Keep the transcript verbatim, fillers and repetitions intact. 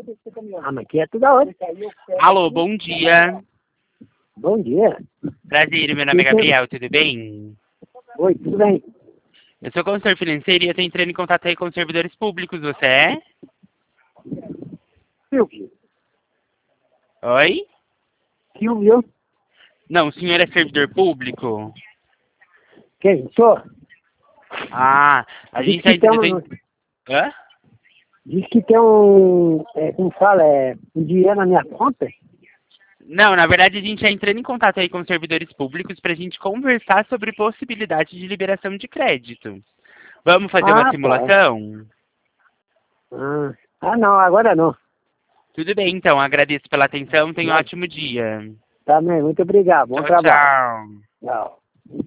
Ah, mas aqui é toda hora. Alô, bom dia. Bom dia. Prazer, meu nome é Gabriel, tudo bem? Oi, tudo bem? Eu sou consultor financeiro e eu estou entrando em contato aí com os servidores públicos, você é? Silvio. Oi? Silvio? Não, o senhor é servidor público? Quem? Sou? Ah, a Diz gente está que tem entrando... um... Hã? Diz que tem um... É, como fala? É, um dinheiro na minha conta? Não, na verdade a gente está entrando em contato aí com os servidores públicos para a gente conversar sobre possibilidade de liberação de crédito. Vamos fazer uma Ah, tá. simulação? Ah, ah, não, agora não. Tudo bem, então. Agradeço pela atenção. Tenha um Mas, ótimo dia. tá bem, muito obrigado. Bom Tchau, trabalho. tchau.